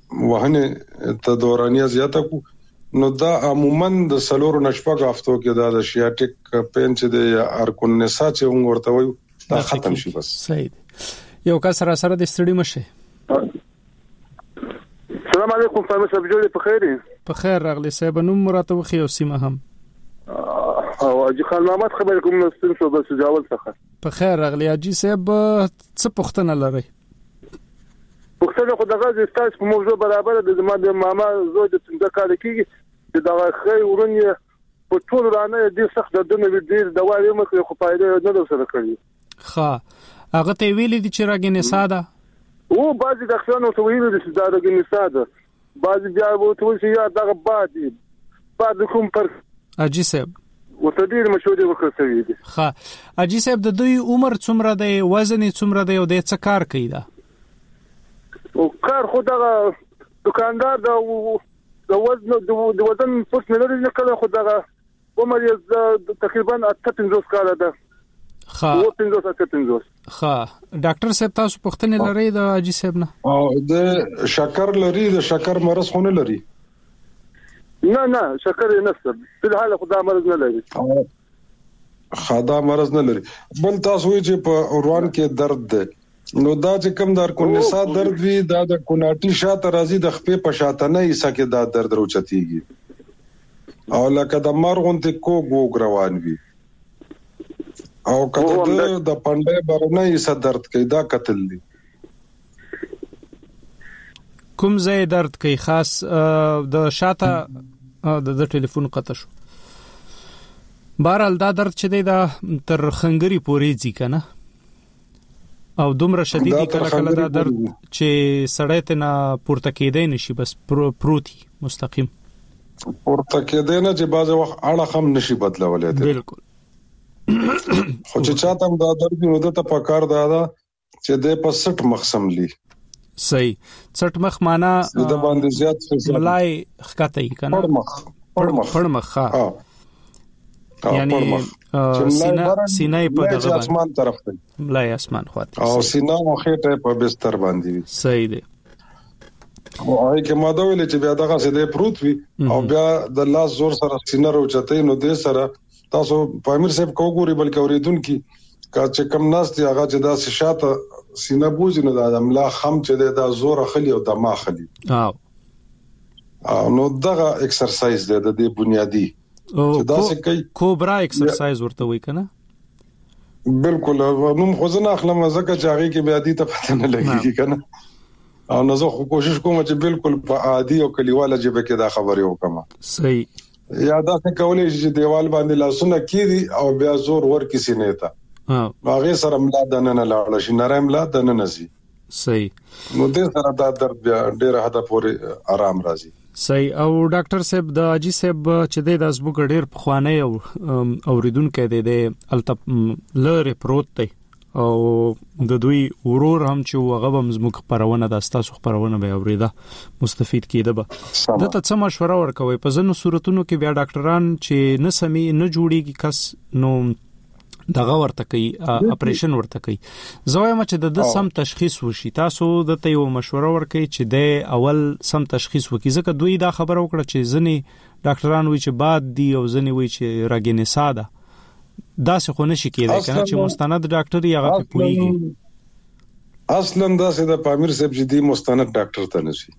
وهنه ته دورانیه زیاته کو نو دا عموما د سلور نشپګ هفتو کې دا د شیاټیک پین چې د ارکونسا چې موږ ورته وایو دا ختم شي بس. صحیح. یو کس را سره د ستړي مشه. السلام علیکم فارمس ابو جوړ په خیر. په خیر راغلی صاحب. نوم مراتب خو یو سیمه هم او اجي خان محمد خبر کوم ستاسو شو بس جواب څخه. په خیر راغلی اجي صاحب. څه پوښتنه لرئ؟ پوښتنه خو دغه د تاسو په موضوع برابر د زما د ماما زوی د څنګه کار کوي چې دا خې ورونی په ټول رانه دې سخت د دنیا د دوا یې مخه خو پایده نه سره کوي. ښه هغه ته ویلې دي چې راګنې ساده او بعضی د خلانو ته ویلې دي چې دا راګنې ساده بعضی بیا وته چې یا دغه بعد کوم پر اجي صاحب وته ډیر مشورې وکړې دي. ښه اجي صاحب د دوی عمر څومره دی وزن څومره دی او د څه کار کوي دا؟ او کار خو دغه دکاندار د وزن پوس نه لري نه کله خو دغه عمر یې تقریبا 58 کال ده. ښه 58. ښه ډاکټر صاحب تاسو پوښتنه لرئ د اجي صاحب نه؟ او د شکر لري د شکر مرض خو نه لري؟ نه شکر یې نشته په حال خدا مرض نه لري. خدا مرض نه لري. بل تاسو وی چې په اوروان کې درد ده نو دا چې کوم در کونسا درد وی دا د کوناټي شاته راځي د خپې په شاته نه ایسه کې دا درد روچتيږي او لکه د مرغونته کوګ روان وي او کله د پنده برنه ایسه درد کوي دا قتل دي. کوم ځای درد کوي خاص د شاته د ټلیفون قطع شو. بهرحال دا درد چې دی دا تر خنګري پورې ځي کنه او دومره شدیدی کله دا درد چې سړی ته نه پورته کېدای نشي بس پروتي مستقیم پورته کېدای نه چې بعض وخت اړه هم نشي بدلولای. بالکل. خو چې چاته دا درد نو د ته پکار دا چې د په 60 مخسم لی. صحیح. 60 مخ معنا د باندې زیات ملای خکته یې کنه پړمخ. ها یعنی سینې په دغه اسمان طرف ته ملای اسمان خواته او سینې مو خېټه په بستر باندې. صحیح دی. او هغه کې ماده ویل چې بیا دغه سده پروت وي او بیا د لاس زور سره سینې روچته نو د سره تاسو پامیر صاحب کوګوري بلکې اوریدونکو کا چې کم ناس دی هغه چې دا شاته سینې بوج نه د املا خم چې دا زور خلی او د ما خلی او نو دغه ایکسرسایز دی د دې بنیادی دا څه کوي کوبرا ایکسرسایز ورته وای کنه. بالکل. نو خو زه نه اخلم ځکه چې هغه کې بیا دي ته پته نه لګیږي کنه او نو زه کوشش کوم چې بالکل په عادي او کلیواله جبه کې دا خبرې وکم. صحیح. یا دا څه کولای چې دیوال باندې لاسونه کیږي او بیا زور ور کسی نه تا هغه سره ملا دنه لاړ شي نرم ملا دنه نزي. صحیح. نو دې سره دا درد بیا ډېر حد پورې آرام راځي. صحیح. او ډاکټر صاحب د اجي صاحب چې د اسبوع ډېر پخوانی او اوریدونکو د الټ لری پروت دی او د دوی ورور هم چې هغه هم زموږ خبرونه د تاسو خبرونه به اوریده مستفید کیده به د ته څه مشوره ورکوي په ځینو صورتونو کې بیا ډاکټران چې نه سمي نه جوړيږي کس نو دغه ورته کوي اپریشن ورته کوي. زوایم چې د سم تشخیص وشي تاسو د ته یو مشوره ورکړي چې د اول سم تشخیص وکړي ځکه دوی دا خبره وکړه چې ځنی ډاکټران وایي چې باد دی او ځنی وایي چې راګنې ساده دا څه خو نشي کېدای کنه چې مستند ډاکټر یې هغه په پويږي. اصلا دا څه د پامیر صاحب چې دی مستند ډاکټر ته نشي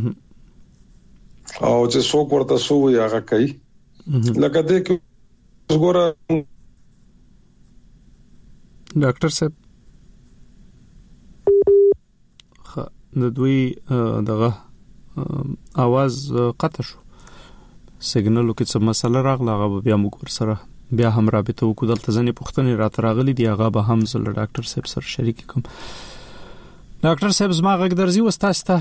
او چې څوک ورته سو وي هغه کوي لکه دې کې وګوره ډاکټر صاحب د دوی دغه आवाज قطع شو سیګنالو کې څه مسله راغله هغه بیا موږ سره بیا هم رابطه وکړو دلته ځنې پوښتنې راتراغلي دي هغه به هم زله ډاکټر صاحب سره شریک کوم. ډاکټر صاحب زما غږ درځي وستاسته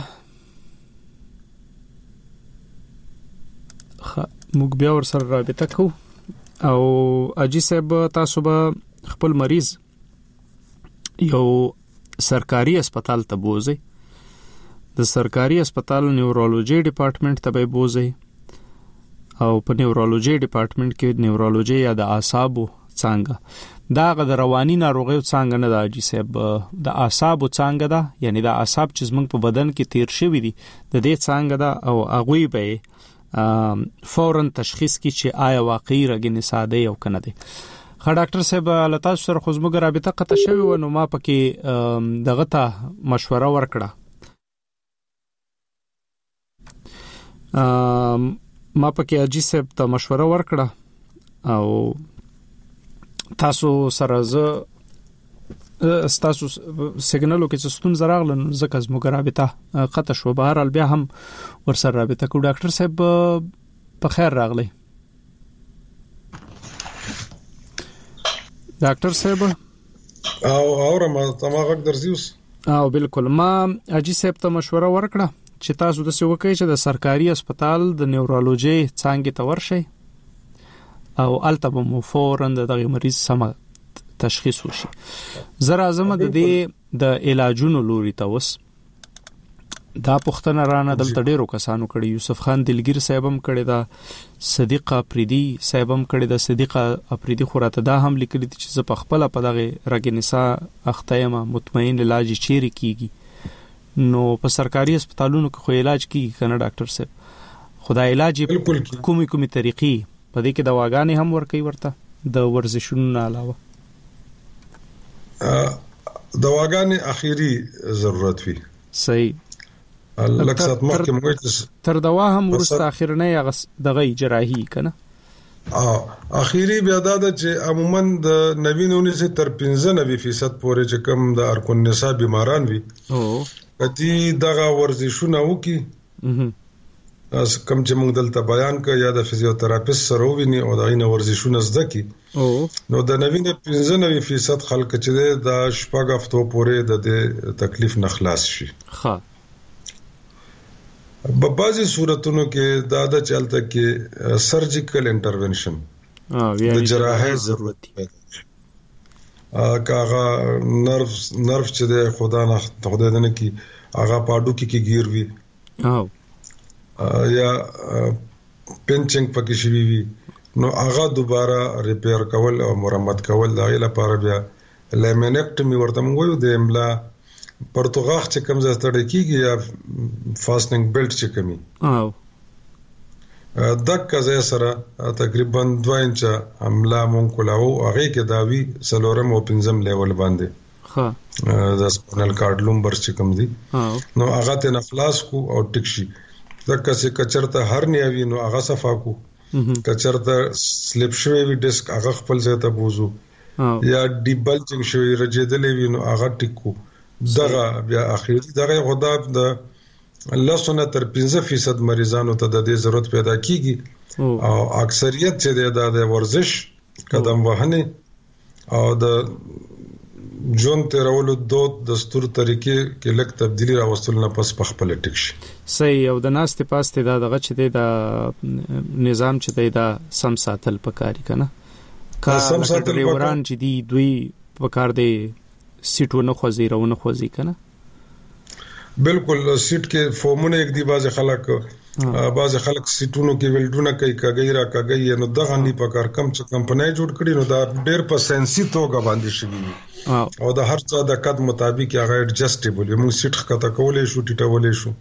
موږ بیا ور سره رابطه کوو او اجي صاحب تاسو به خپل مریض یو سرکاري هسپتال ته بوزي د سرکاري هسپتال نیورولوژي ډپارټمنټ ته به بوزي او په نیورولوژي ډپارټمنټ کې نیورولوژي یا د اعصابو څنګه دا غ د رواني ناروغیو څنګه نه دا جی صاحب د اعصابو څنګه ده، یعنی د اعصاب چې زموږ په بدن کې تیر شوی دي د دې څنګه ده او هغه به فورن تشخیص کی چې آیا واقعي رګنسا ده او کنه ده. خا ډاکټر صاحب لتا سره خو زموږ رابطه قطع شوی و نو ما پکې دغه ته مشوره ورکړه، ما پکې اجي صاحب ته مشوره ورکړه او تاسو سره تاسو سیګنالو کې ستون زراغل زکه زموږ رابطه قطع شو. بهر ال بیا هم ور سره رابطه کو. ډاکټر صاحب په خیر راغلی. ډاکټر صاحب او ما تماغه درځوس او بالکل ما اجي صاحب ته مشوره ورکړه چې تاسو د څه وکړئ چې د سرکاري هسپتال د نیورولوژي څنګه ته ورشئ او الته به فورن دغه مریض سم تشخیص وشي. زرا زمه د دې د علاجونو لوري ته وس دا پښتنه رانه دلته ډیرو کسانو کړي. یوسف خان دلګیر صاحب هم کړي دا، صدیق افریدي صاحب هم کړي دا. صدیق افریدي خوراته دا هم لیکلي چې ز په خپل په دغه رګنسا اختیمه مطمئن علاج چیرې کیږي. نو په سرکاري هسپتالونو کې خو علاج کیږي کنه ډاکټر صاحب؟ خدای علاج کومي طریقې په دې کې دواګانې هم ورکوي ورته د ورزشونو نه علاوه؟ دواګانې اخیری ضرورت وي. صحیح. لکسات مخکې موږ تر دوا هم ورسته اخیرنه دغه جراحي کنه اخیری بیا دا چې عموما د 99 تر 95% پورې چې کم د ارکون نسا بیماران وي کدي دغه ورزشونه وکي اس کم چې موږ دلته بیان کړ یا د فزیوتراپیست سره ویني او دغه ورزشونه زده کی نو د 95% خلک چې د شپږ هفتو پورې د تکلیف نه خلاص شي. ها په بعضي صورتونو کې دا د چلته کې سرجیکل انټرونشن د جراحي ضرورت دی. کاغه نرف چې د خدای نه کی هغه پاډو کې گیر وی یا پنچنګ پکې شوی وی نو هغه دوباره ریپیر کول او مرمت کول دا لپاره بیا لیمینیکټمی ورته موږ د املا پرتګاغ چې کوم ځای کېږي یا فاستنګ بیلټ چې کمی دک ځای سره تقریبا 2 انچ عمله مونږ کولاو هغه کې داوی سلورم او پنځم لیول باندې د سپینل کارډ لومبر چې کوم دي نو هغه ته نفلاس کو او ټکشي دک څه کچرته هر نیوي نو هغه صفا کو کچرته سلیپ شوی وی ډیسک هغه خپل ځای ته بوزو یا ډیبلچنګ شوی رجیدلې وی نو هغه ټیکو دغه بیا اخیری دغه خدا د لسونه تر 15% مریضانو ته د دې ضرورت پیدا کیږي او اکثریت چې د ورزش قدم وهنه او د جون تیرولو دوت دستور طریقې کې لک تبدیلی راوستل نه پس په خپل ټیک شي. صحیح. او د ناستې پاسته دغه چې د نظام چې د سم ساتل پکاري کنه کا سم ساتل وران چې دی دوی پکار دی سیټونه خوځي راونه خوځي کنه بالکل سیټ کې فورمونه یک دی باز خلک سیټونو کې ویلډونه کوي کاګی را کاګی نو دغه نه پکار کم چې کمپنۍ جوړ کړي نو دا ډېر په سنسي توګه باندې شي او د هر څه د قد مطابق هغه ایڈجسټیبل موږ سیټ خطا کولې شو ټیټولې شو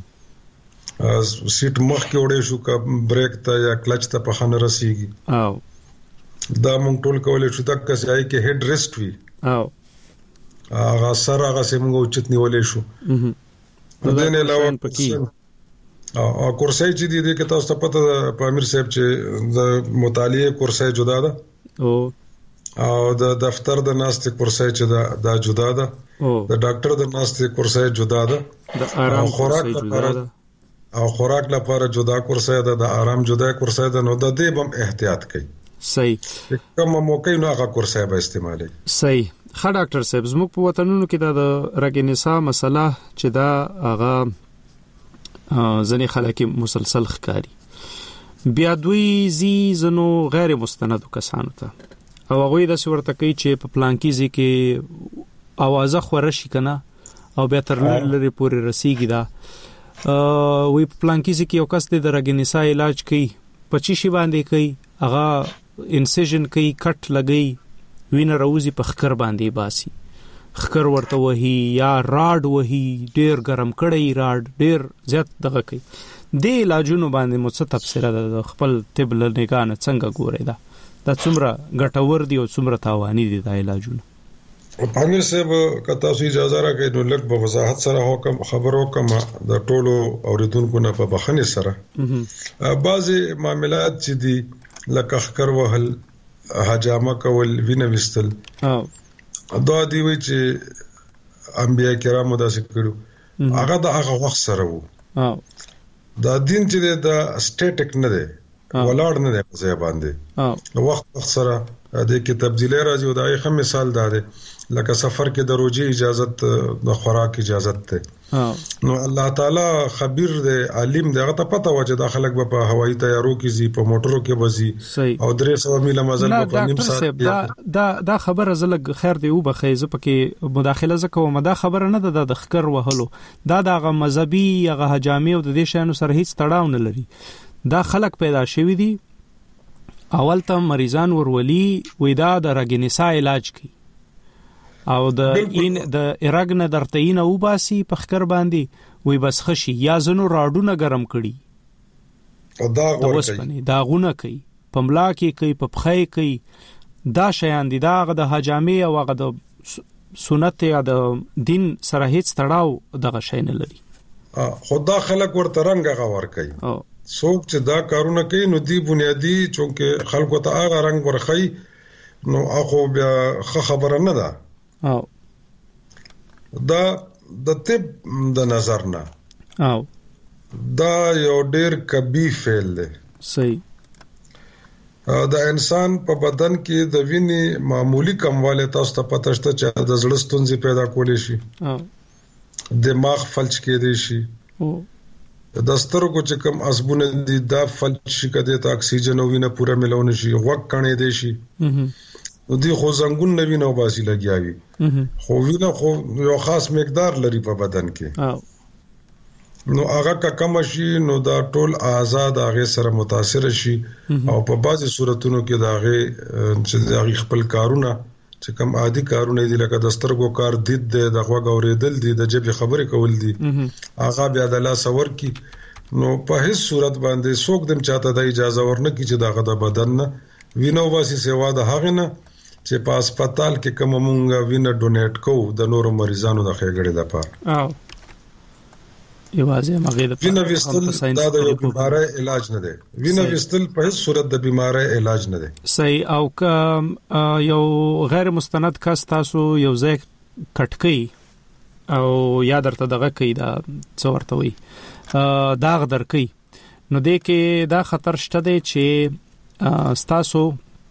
سیټ مخ کې وړې شو کا بریک ته یا کلچ ته په خانه رسیږي دا موږ ټول کولې شو تک چې آی کې هډ ریسټ وي هغه سره هغه سیمه اوچت نیولې شو د دې نه علاوه او کورسای چې دي کې تاسو ته پته په امیر صاحب چې د مطالعه کورسای جدا ده او د دفتر د ناستې کورسای چې دا جدا ده د ډاکټر د ناستې کورسای جدا ده د آرام کورسای جدا ده او خوراک لپاره جدا کورسای ده د آرام جدا کورسای ده نو د دې بم احتیاط کوي. صحیح. کوم موقع نو هغه کورسای به استعمالي. صحیح. خا ډاکټر صاحب زموږ په وطنونو کې د رګنسا مسله چې دا هغه ځنې خلک مسلسل ښکاری بیا دوی زنو غیر مستند کسانو ته او هغه د ورته کوي چې په پلانکیزي کې اوازه خورشي کنه او به تر لری پورې رسیږي دا وی په پلانکیزي کې یو کس د رګنسا علاج کوي 25 باندې کوي هغه انسیژن کوي کټ لګي وینه راوزی په خکر باندې باسي، خکر ورته وهي یا راډ وهي، ډیر ګرم کړي راډ ډیر زیات دغه کوي. د علاجونو باندې مو څه تفسیر ده خپل طب له نگاه نه څنګه ګوري دا څومره ګټور دي او څومره تاواني دي دا علاجونه؟ امیر صاحب که تاسو اجازه راکړئ نو لږ په وضاحت سره حکم خبرو کوم د ټولو اوریدونکو نه په بخښنې سره. بعضی معاملات چې دي لکه خکر وهل، حجامه کول، وینه وستل، دا دی وی چې انبیاء کرامو داسې کړو، هغه د هغه وخت سره وو. دا دین چې دا سټیټیک نه دی، ولاړ نه دی په ځای باندې، وخت سره د کې تبدیلی راځي. او دا یو ښه مثال دا دی لکه سفر کې د روزي اجازت، د خوراک اجازت ته. نو الله تعالی خبير دی، عالم دی، هغه ته پته و چې دا خلک به په هوایي تیارو کې زی، په موټرو کې بزي او 300 میله مزل په نیم ساعت. دا خبره زلګ خیر دی او بخیزه پکې مداخله زکوم. دا خبره نه ده د خکر وهلو، دا دغه مذهبي هغه حجامي او د دې شانو سره هیڅ تړاو نه لري. دا خلک پیدا شوی دي، اول ته مریضان ورولي وېدا د رګنسا علاج کوي او د ارګ نه درتینه وباسي په خکر باندې وې بس خشي، یا زنو راډونه ګرم کړي او دا ورکوي، داغونه کوي، پملا کې کوي، په پخای کوي. دا شیان دي، دا د حجامي او هغه د سنت یا د دین سره هیڅ تړاو دغه شی نه لري. خدا خلک ورته رنګ غوړ کوي. څوک چې دا کارونه کوي نو دی بنیادی چونکه خلکو ته هغه رنګ ورخی نو هغه بیا خبره نه ده. دا د طب د نظر نه دا یو ډیر کبی فعل دی. صحیح. د انسان په بدن کې د وینې معمولی کمواله تاسو ته پته شته چې د زړه ستونزې پیدا کولی شي، دماغ فلج کېدی شي، د سترګو چې کوم عصبونه دي دا فلج شي، کده ته اکسیجن او وینه پوره ملونه شي، غوږ کڼې دي شي، نو دی خو زنګون نه وینه باسي لګیاوي، خو وینه خو یو خاص مقدار لري په بدن کې. نو هغه کا کم شي نو دا ټول آزاد هغه سره متاثر شي او په بعضي صورتونو کې دا هغه چې هغه خپل کارونه چې کوم عادي کارونه دي لکه د سترګو کار دید دی، د غوږ اوریدل دي، د جبه خبرې کول دي، هغه بیا د لاس ور کی. نو په هیڅ صورت باندې څوک دم چاته د اجازه ورنه کی چې دغه د بدن نه وینه واسي سیوا د هغه نه چې په هسپتال کې کوم مونږه وینه ډونیټ کوو د نورو مریضانو د ښېګړې لپاره. یوازې مغه د وینه وستل دا د بیماری علاج نه دی. وینه وستل په هیڅ صورت د بیماری علاج نه دی. صحیح. او که یو غیر مستند کس تاسو یو ځای کټکی او یا درته دغه کوي دا څه ورته وي داغ درکې، نو دې کې دا خطر شته دی چې تاسو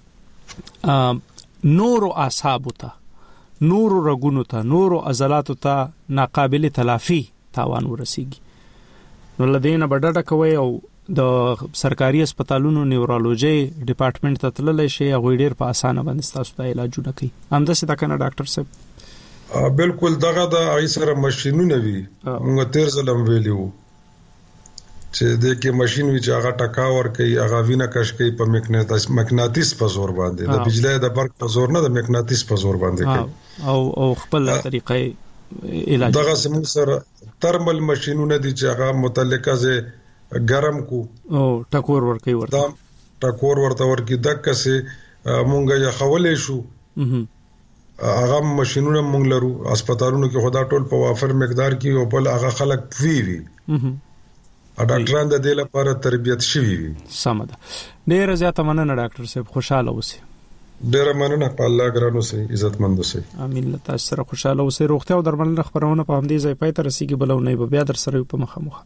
نورو اعصابو ته، نورو رګونو ته، نورو عضلاتو ته ناقابل تلافي تاوان ورسیږي. نو لدینه بډډه کوي او د سرکاري هسپتالونو نیورولوژي ډپارټمنټ ته تللی شي، هغه ډیر په اسانه باندې تاسو ته علاجونه کوي. همداسې دا کنه ډاکټر صاحب؟ بالکل دغه د ایسره ماشينونه وي، موږ تیر ځلم ویلیو چې د کې ماشين وی چې هغه ټکاور کوي، هغه وینه کش کوي په مقناطیس په زور باندې، د بجلی د برق په زور نه، د مقناطیس په زور باندې کوي او خپل طریقې علاج. دغه سم سره ترمل ماشينونه دي چې هغه متعلقه زه ګرم کو او ټکور ورکوي، ورته ټکور ورته ورکی دک سه مونږه یا خولې شو. هغه ماشينونه مونږ لرو هسپتالونو کې، خدا ټول په وافر مقدار کې او بل هغه خلک وی ډاکټران د دې لپاره تربیت شوي وي. سم ده. ډیره زیاته مننه ډاکټر صاحب، خوشاله اوسئ. ډیره مننه، په الله ګران اوسئ، عزتمند اوسئ. امين. تاسو سره خوشاله اوسئ. روغتیا او درملنه خبرونه په همدې ځای پای ته رسیدي، بلونه به بیا در سره په مخه.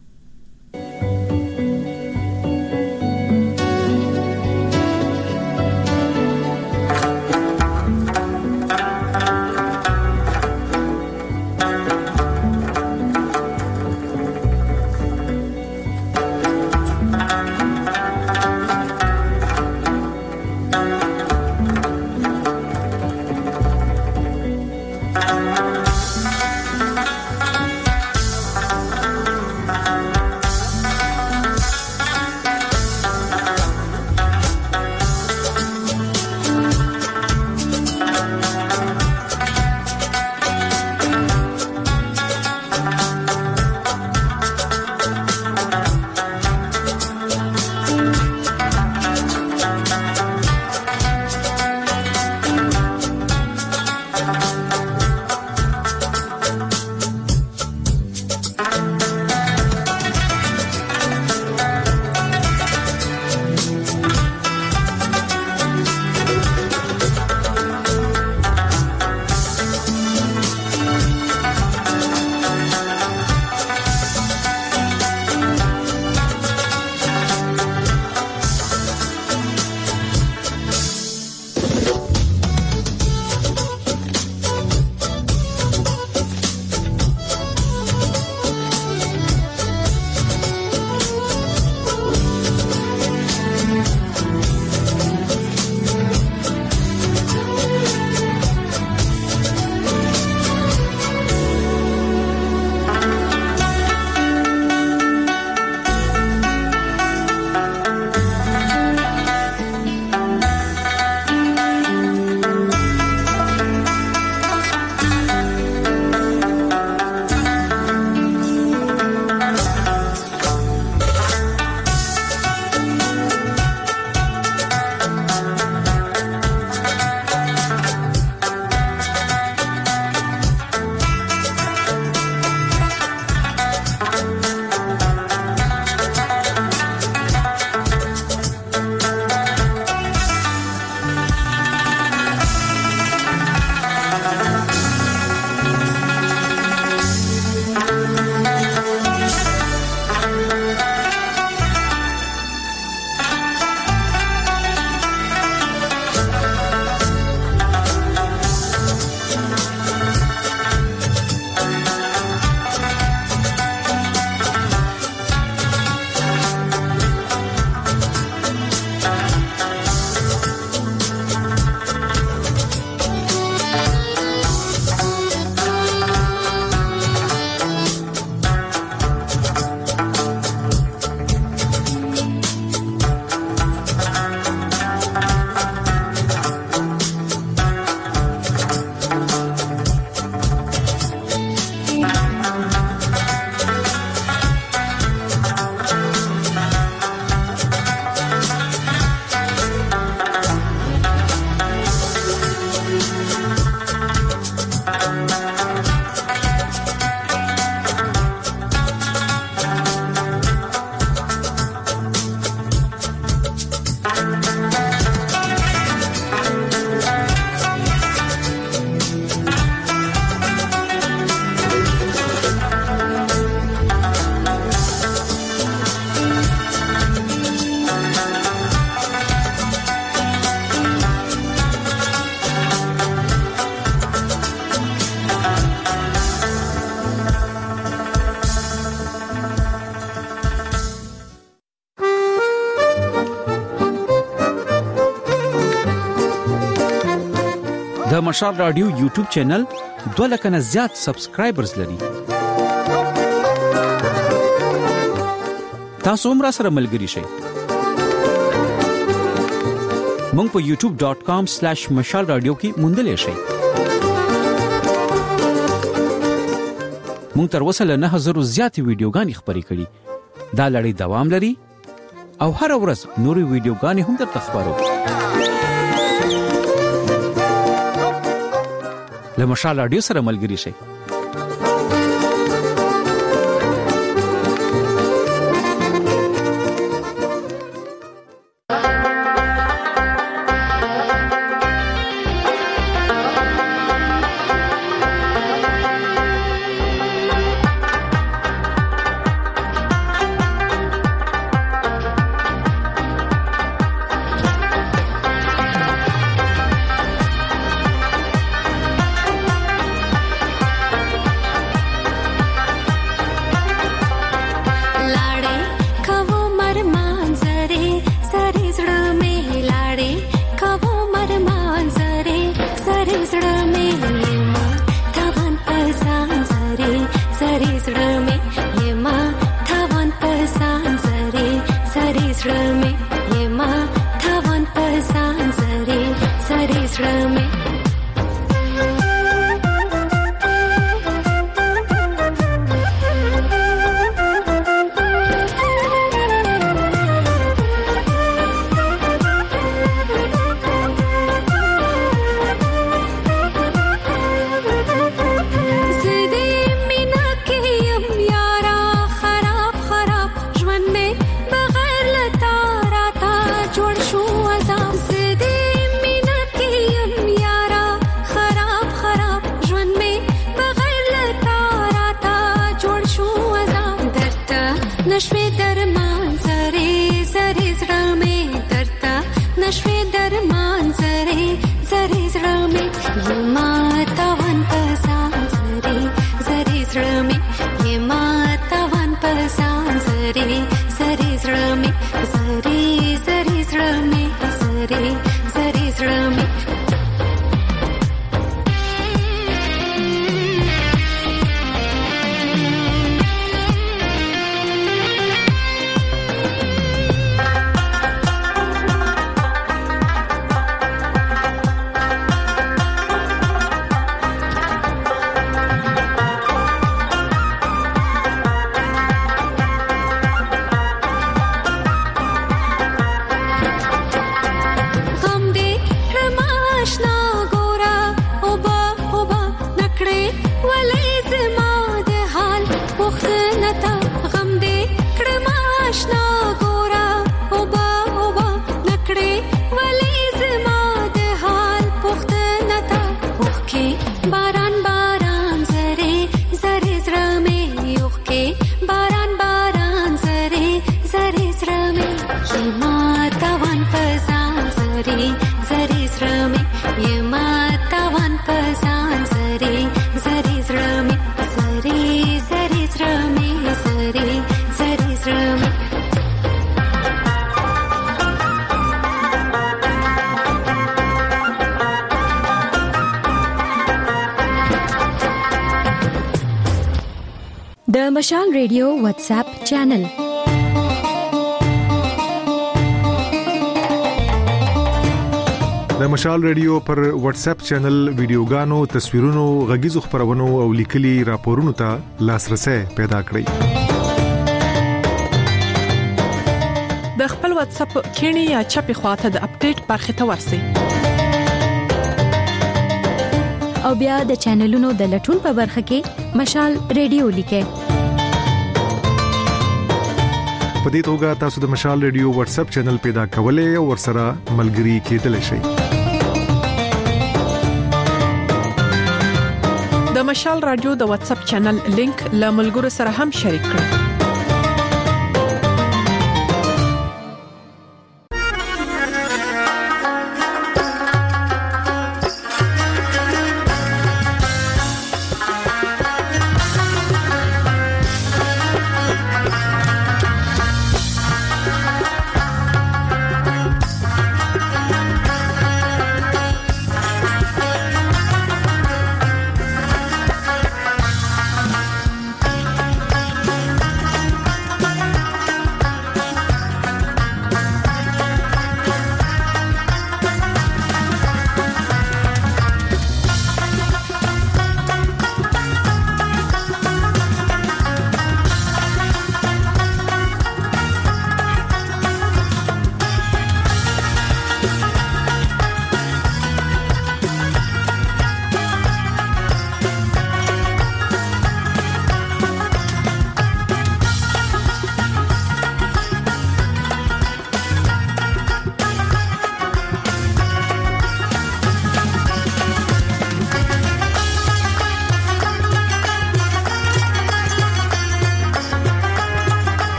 مشال رادیو یوټیوب چینل 2 نه زیات سبسکرایبرز لري. تاسو هم را سره ملګري شئ. مونږ په youtube.com/مشال رادیو کې موندلې شئ. مونږ تر اوسه له 9000 زیاتې ویډیوګانې خپرې کړې. دا لړۍ دوام لري او هر ورځ نورې ویډیوګانې هم درته خبرو. له مشال رادیو سره ملګري شئ. د مشال ریډیو واتس اپ چینل د مشال ریډیو پر واتس اپ چینل ویډیوګانو، تصویرونو، غږیزو خبرونو او لیکلي راپورونو ته لاسرسي پیدا کړئ. د خپل واتس اپ کینی یا چپی خواته د اپډیټ برخه ته ورسئ. او بیا د چینلونو د لټون په برخه کې مشال ریډیو لیکئ. په دې توګه تاسو د مشال ریډیو واتس اپ چینل پیدا کولای او ورسره ملګري کېدلی شئ. د مشال رادیو د واتس اپ چینل لینک له ملګرو سره هم شریک کړئ.